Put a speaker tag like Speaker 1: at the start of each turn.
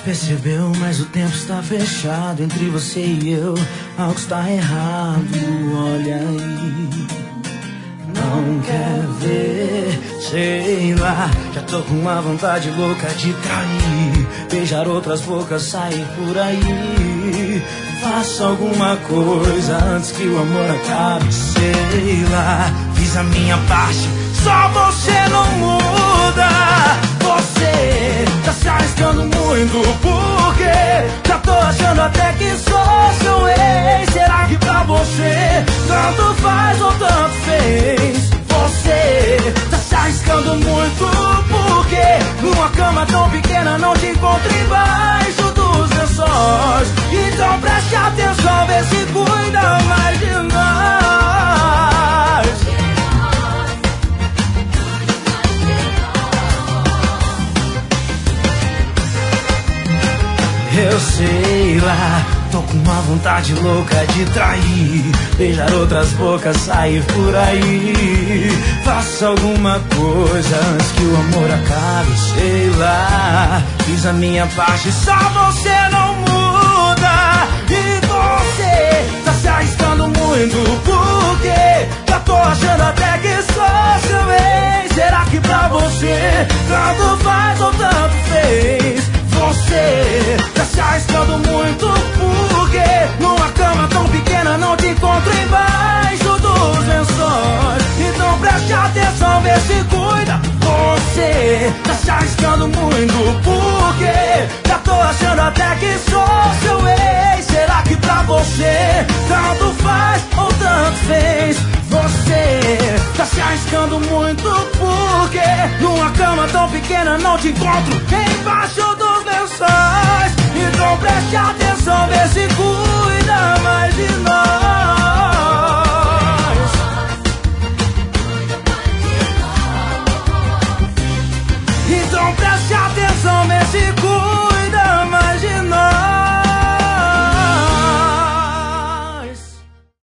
Speaker 1: percebeu, mas o tempo está fechado entre você e eu. Algo está errado, olha aí. Não quer ver, sei lá. Já tô com uma vontade louca de trair, beijar outras bocas, sair por aí. Faça alguma coisa antes que o amor acabe, sei lá. Fiz a minha parte, só você não muda. Você tá se arriscando muito, porque já tô achando até que sou seu ex. Será que pra você tanto faz ou tanto fez? Você tá se arriscando muito, porque numa cama tão pequena não te encontro embaixo dos lençóis. Então preste atenção, vê se cuida mais de nós. Eu sei lá, tô com uma vontade louca de trair, beijar outras bocas, sair por aí. Faça alguma coisa antes que o amor acabe, sei lá. Fiz a minha parte, só você não muda. E você tá se arriscando muito, porque já tô achando até que sou seu ex. Será que pra você tanto faz ou tanto fez? Você tá se arriscando muito, porque numa cama tão pequena não te encontro embaixo dos lençóis. Então preste atenção, vê se cuida. Você tá se arriscando muito, porque já tô achando até que sou seu ex. Será que pra você tanto faz ou tanto fez? Você tá se arriscando muito, porque numa cama tão pequena não te encontro embaixo dos lençóis. Então preste atenção, vê se cuida mais de nós. Então preste atenção, vê se cuida.